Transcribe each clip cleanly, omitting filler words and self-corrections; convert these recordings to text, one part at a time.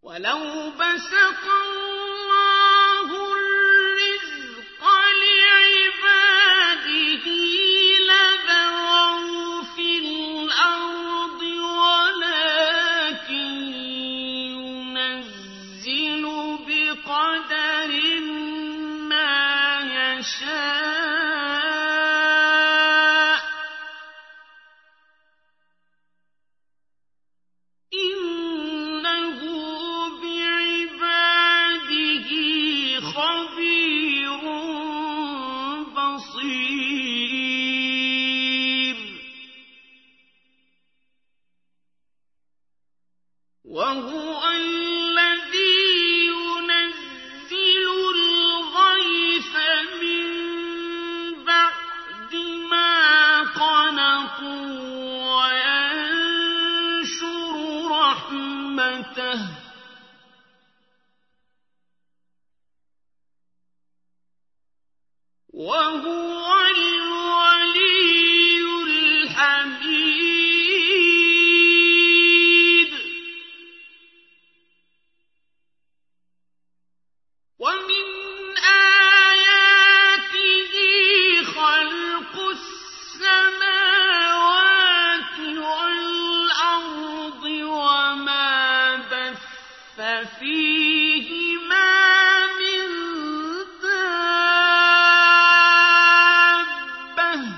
وَلَوْ بَسَطَ اللَّهُ الرِّزْقَ لِعِبَادِهِ لَبَغَوْا فِي الْأَرْضِ وَلَٰكِن يُنَزِّلُ بِقَدَرٍ مَّا يَشَاءُ ۚ إِنَّهُ بِعِبَادِهِ خَبِيرٌ بَصِيرٌ. وَهُوَ الَّذِي يُنَزِّلُ الْغَيْثَ مِن بَعْدِ مَا قَنَطُوا وَيَنشُرُ رَحْمَتَهُ ۚ وَهُوَ الْوَلِيُّ الْحَمِيدُ. وَمِنْ آيَاتِهِ خَلْقُ السَّمَاوَاتِ وَالْأَرْضِ وَمَا بَثَّ فِيهِمَا مِن دَابَّةٍ ۚ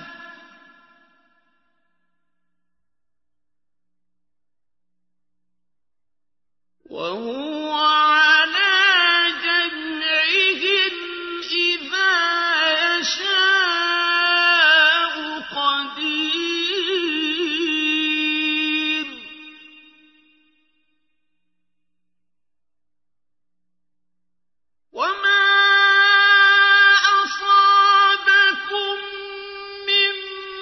وَهُوَ عَلَىٰ جَمْعِهِمْ إِذَا يَشَاءُ قَدِيرٌ. وَمَا أَصَابَكُم مِّن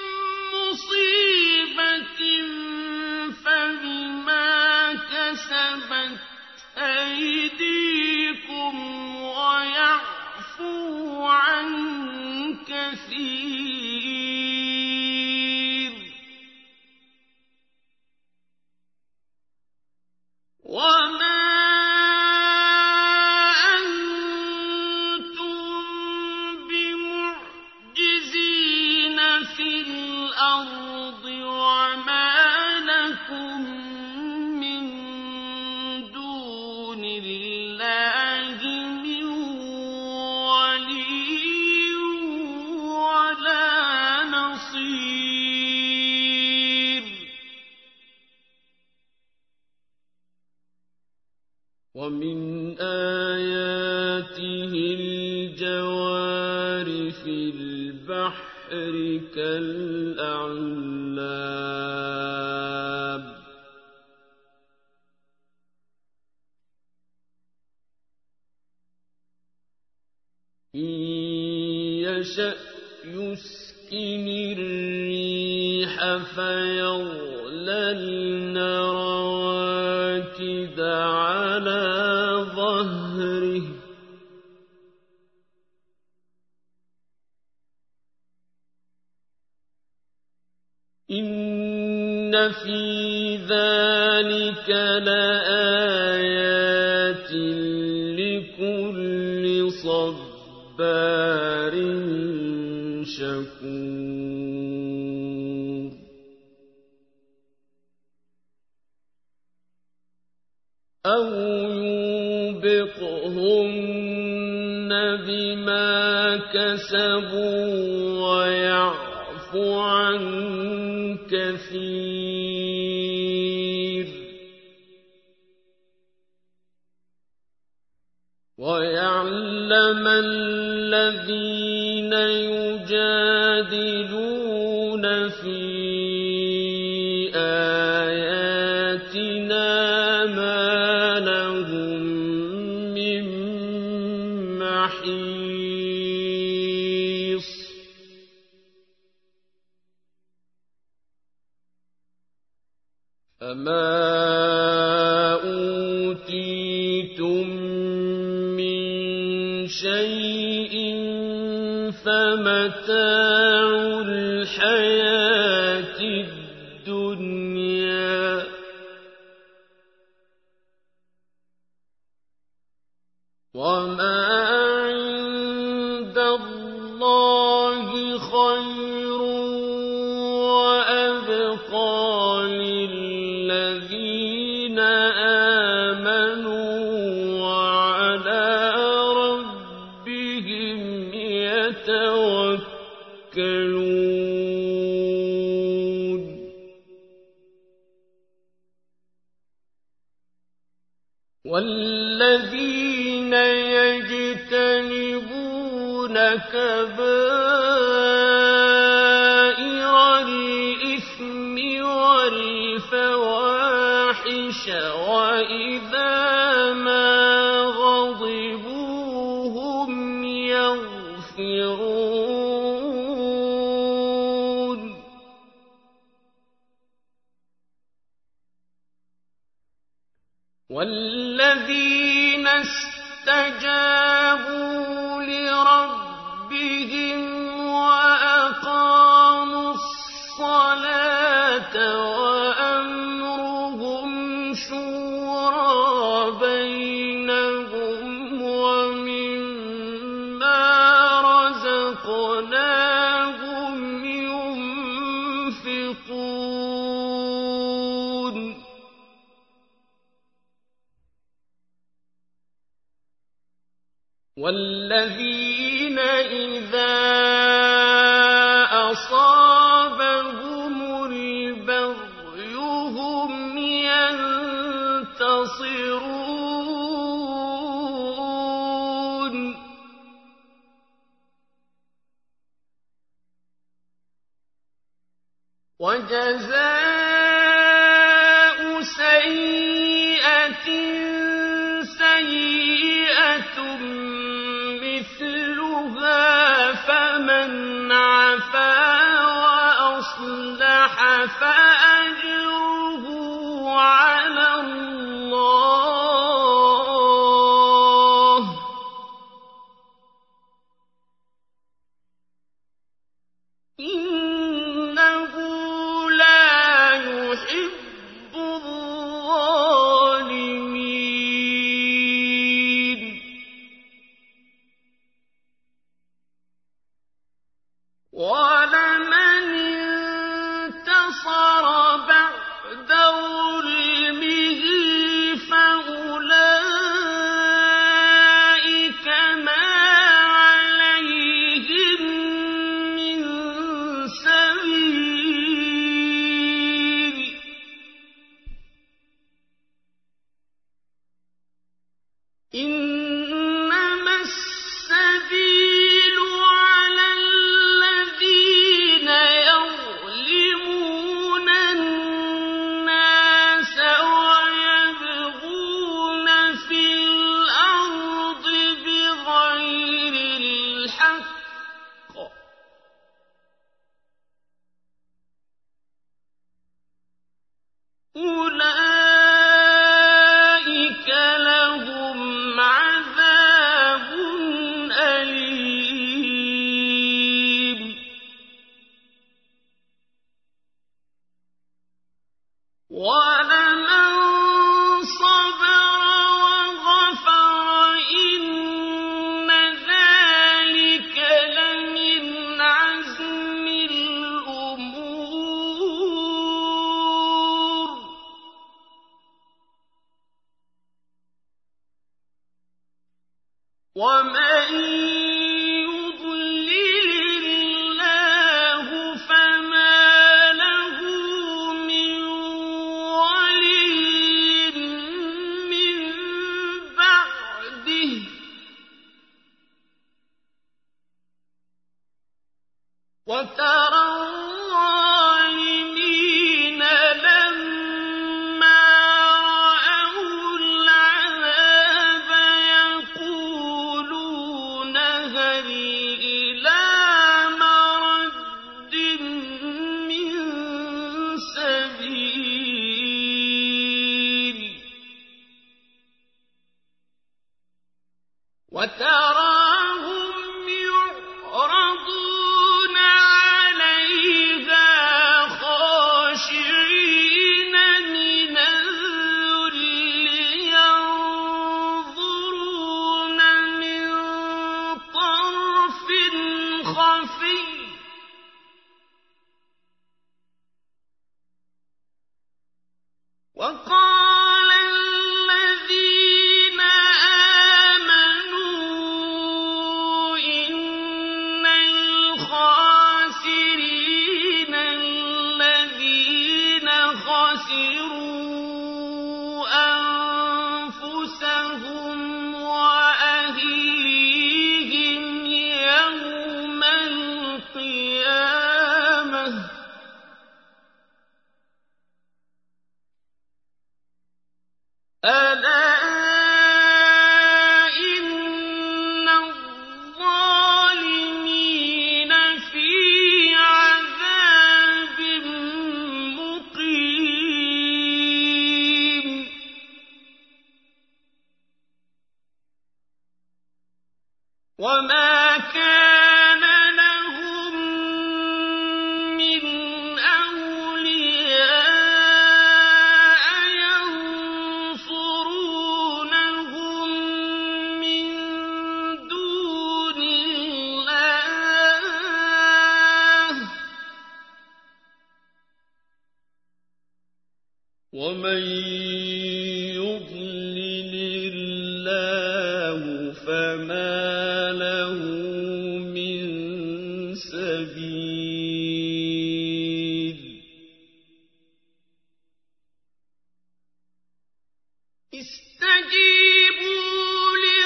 مُّصِيبَةٍ فَبِمَا كَسَبَتْ أَيْدِيكُمْ وَيَعْفُو عَن كَثِيرٍ. وَمَا أَنتُم بِمُعْجِزِينَ فِي الْأَرْضِ وَمَا لَكُم مِّن دُونِ اللَّهِ مِن وَلِيٍّ وَلَا نَصِيرٍ. وَمِنْ آيَاتِهِ الْجَوَارِ فِي الْبَحْرِ كَالْأَعْلَامِ إِن يَشَأْ يُسْكِنِ الرِّيحَ فَيَظْلَلْنَ رَوَاكِدَ عَلَىٰ ظَهْرِهِ ۚ إِنَّ فِي ذَٰلِكَ لَآيَاتٍ لِّكُلِّ صَبَّارٍ شَكُورٍ. أَوْ يُوبِقْهُنَّ بِمَا كَسَبُوا وَيَعْفُ عَن كَثِيرٍ. وَيَعْلَمَ الَّذِينَ يُجَادِلُونَ فِي آيَاتِنَا مَا لَهُم مِّن مَّحِيصٍ. فَمَا أُوتِيتُم مِّن شَيْءٍ فَمَتَاعُ الْحَيَاةِ الدُّنْيَا وما عند الله خير وأبقى للذين آمنوا وعلى ربهم يتوكلون والذين يجتنبون كبائر الإثم والفواحش وإذا ما غضبوا هم يغفرون والذين استجابوا لربهم وأقاموا الصلاة وأمرهم شورى بينهم ومما رزقناهم ينفقون والذين إذا أصابهم البغي هم ينتصرون وجزاء سيئة سيئة مثلها فمن عفا وأصلح فأجره على الله إنه لا يحب الظالمين ولمن انتصر بعد ظلمه فأولئك ما عليهم من سبيل إنما السبيل على الذين يظلمون الناس ويبغون في الأرض بغير الحق أولئك لهم عذاب أليم ولمن صبر وغفر إن ذلك لمن عزم الأمور ومن يضلل الله فما له من ولي من بعده وترى الظالمين لما رأوا العذاب يقولون هل إلى مرد من سبيل وتراهم يعرضون عليها خاشعين من الذل ينظرون وما كان لهم من أولياء ينصرونهم من دون الله ومن يضلل الله فما له من سبيل استجيبوا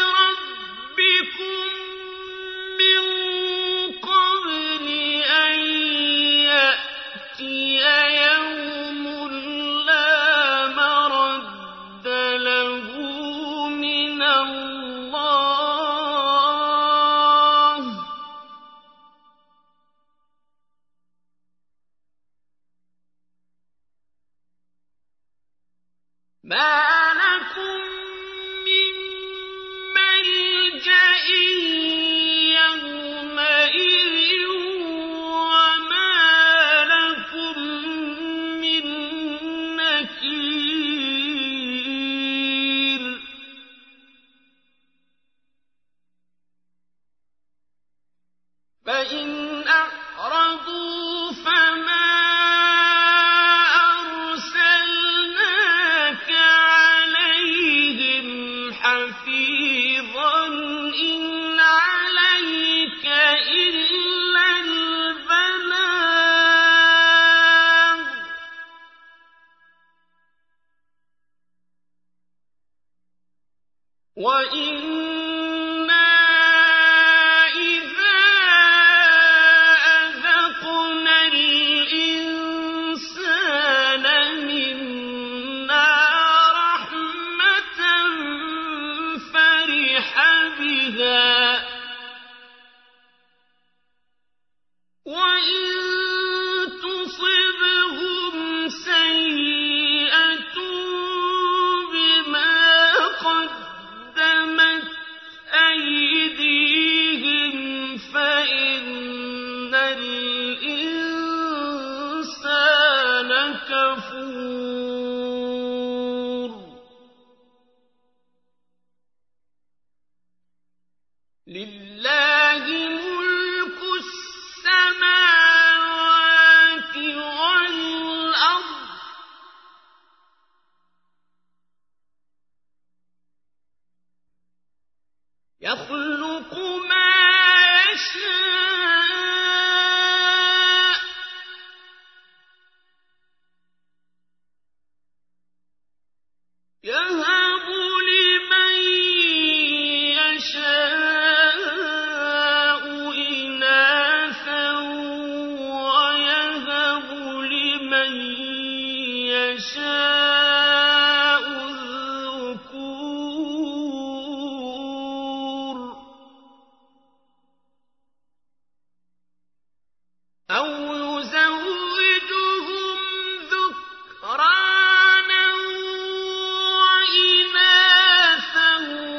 لربكم من قبل أن يأتي يوم لا مرد له من الله ما لكم من ملجأ يومئذ وما لكم من نكير فإن أعرضوا فما أرسلناك عليهم حفيظا إن عليك إلا البلاغ وإنا إذا أذقنا الإنسان منا رحمة فرح بها وإن تصبهم سيئة بما قدمت أيديهم فإن الإنسان كفور لله ملك السماوات والأرض يخلق ما يشاء يهب لمن يشاء إناثا ويهب لمن يشاء الذكور أو يزوجهم ذكرانا وإناثا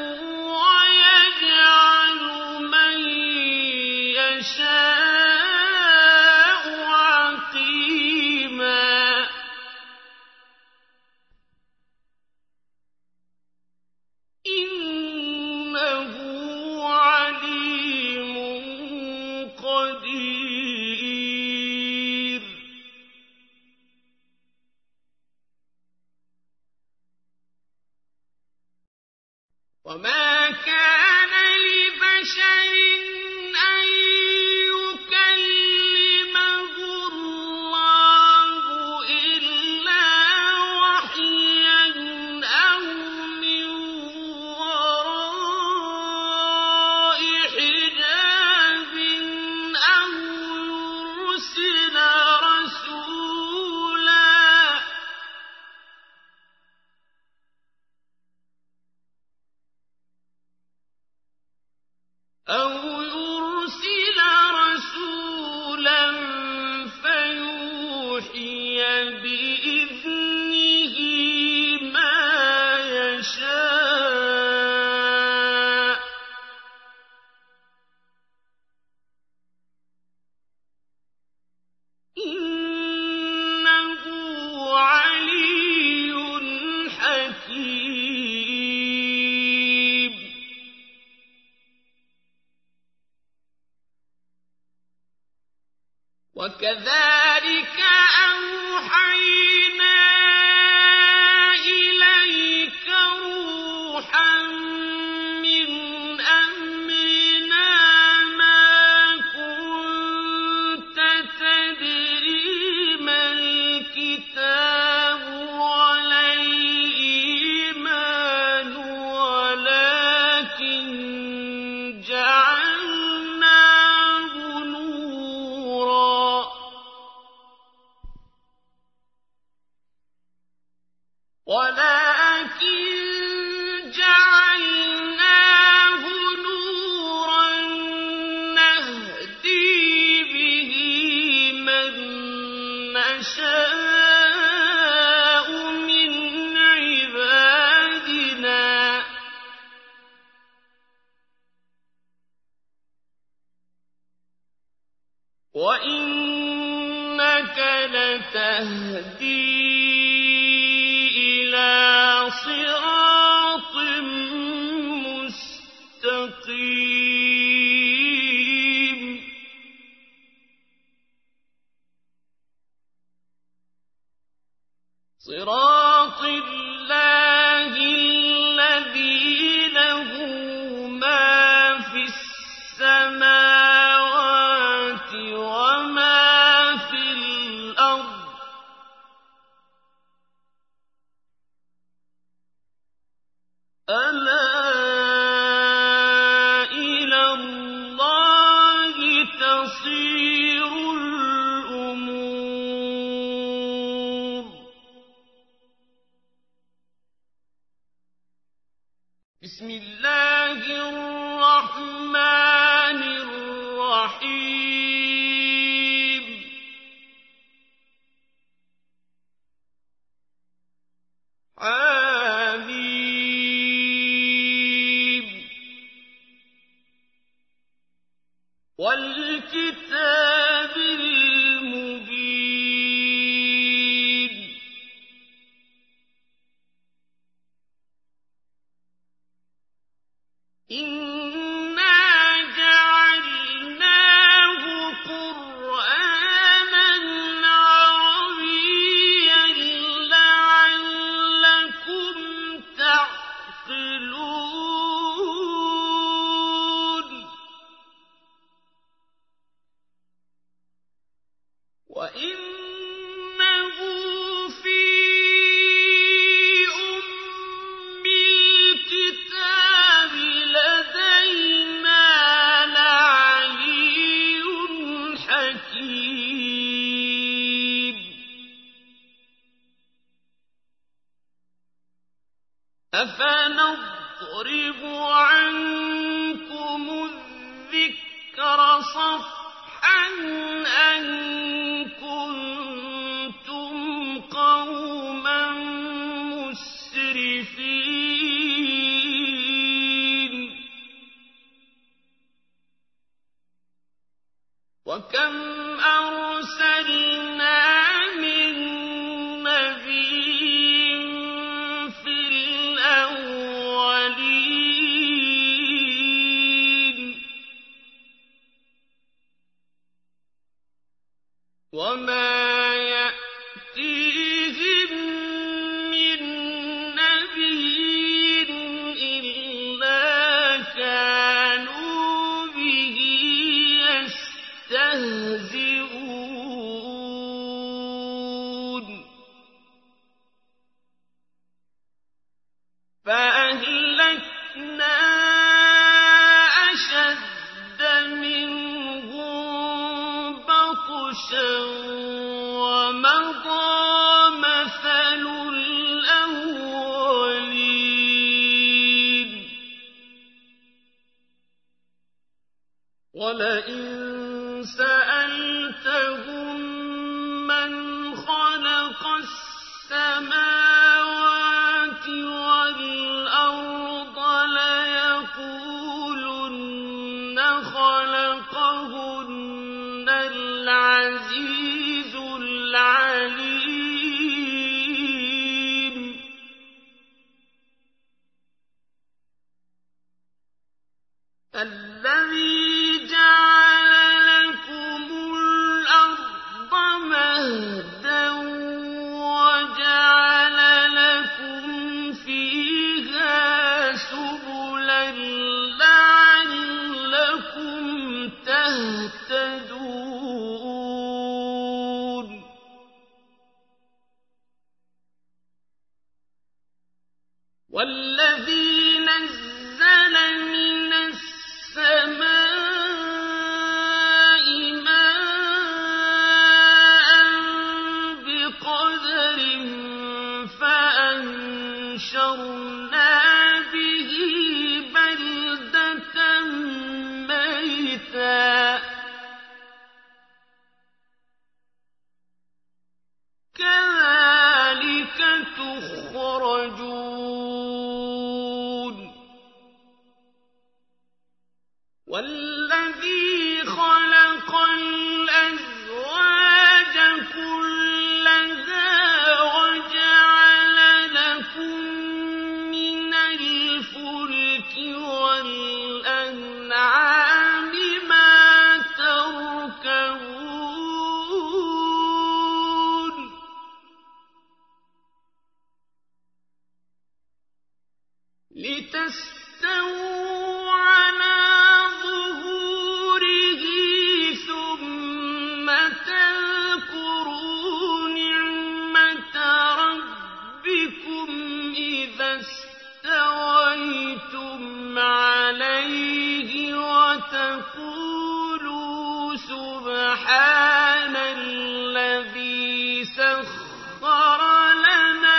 ويجعل من يشاء عقيما إنه عليم قدير وما كان لبشر أن يكلمه الله إلا وحيا أو من وراء حجاب أو يرسل رسولا فيوحي بإذنه ما يشاء وكذلك أوحينا إليك روحا من أمرنا ما كنت تدري ما الكتاب ولا الإيمان ولكن جعلناه نورا نهدي به من نشاء من عبادنا وإنك لتهدي إلى صراط مستقيم صراط الله الذي له ما في السماوات وما في الأرض ألا إلى الله تصير الأمور بسم الله الرحمن الرحيم حميم والكتاب المبين إنا جعلناه قرآنا عربيا لعلكم تعقلون وإنه في أم الكتاب لدينا لعلي حكيم أفنضرب عنكم الذكر صفحا أن كنتم قوما مسرفين وكم أرسلنا من نبي في الأولين وما يأتيهم من نبي إلا كانوا به يستهزئون فأهلكنا أشد منهم بطشا ومضى مثل الأولين ولئن سألتهم من خلق السماوات والأرض ليقولن خلقهن العزيز العليم الذي جعل لكم الأرض والذي خلق الأزواج كلها وجعل لكم من الفلك والأنعام ما تركبون لتستووا على ظهوره ثم تذكروا نعمة ربكم إذا استويتم عليه وتقولوا سبحان الذي سخر لنا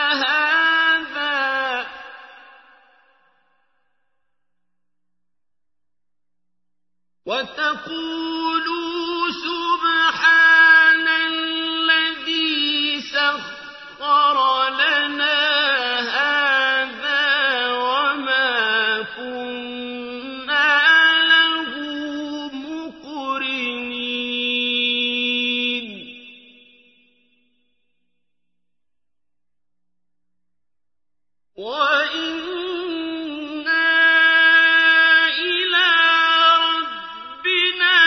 هذا وما كنا له مقرنين وإنا إلى ربنا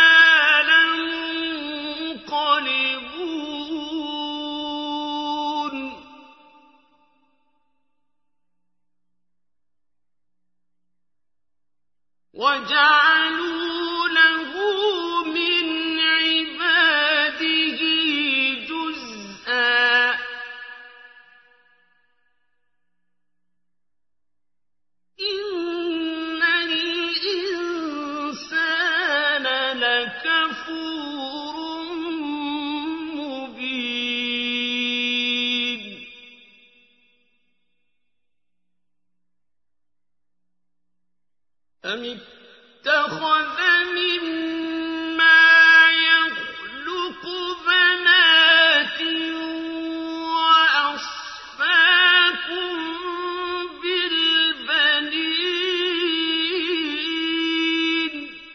لمنقلبون وجعلوا له من عباده جزءا إن الإنسان لكفور مبين أم اتخذ مما يخلق بنات وأصفاكم بالبنين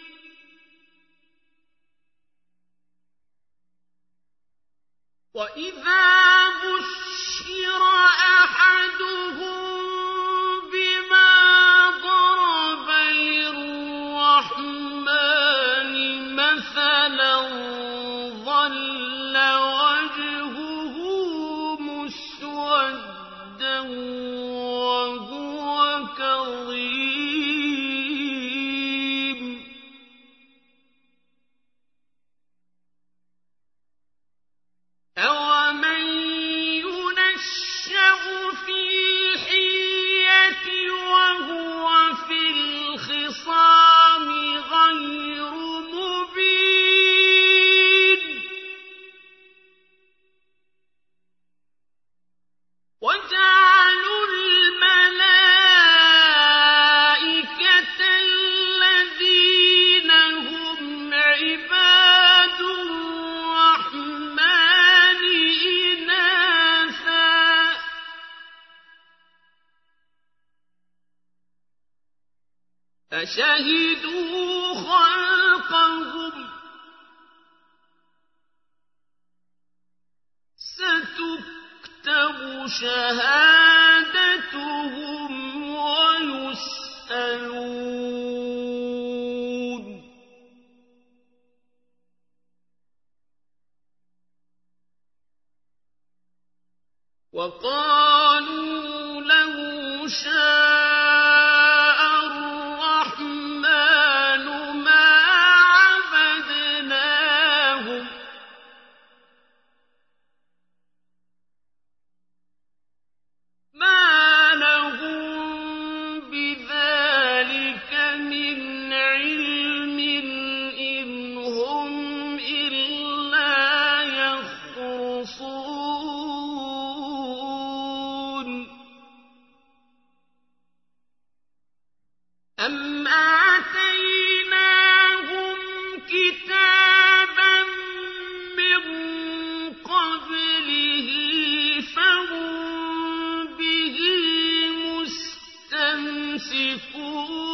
وإذا بشر أحدهم بما ضرب للرحمن مثلا ظل وجهه مسودا وهو كظيم أومن ينشأ في الحلية وهو في الخصام غير مبين وجعلوا الملائكة الذين هم عباد الرحمن إناثا أشهدوا خلقهم ستكتب شهادتهم ويسألون وقالوا له شاء الرحمن ما عبدناهم ما لهم بذلك من علم إن هم إلا يخرصون أم آتيناهم كتابا من قبله فهم به مستمسكون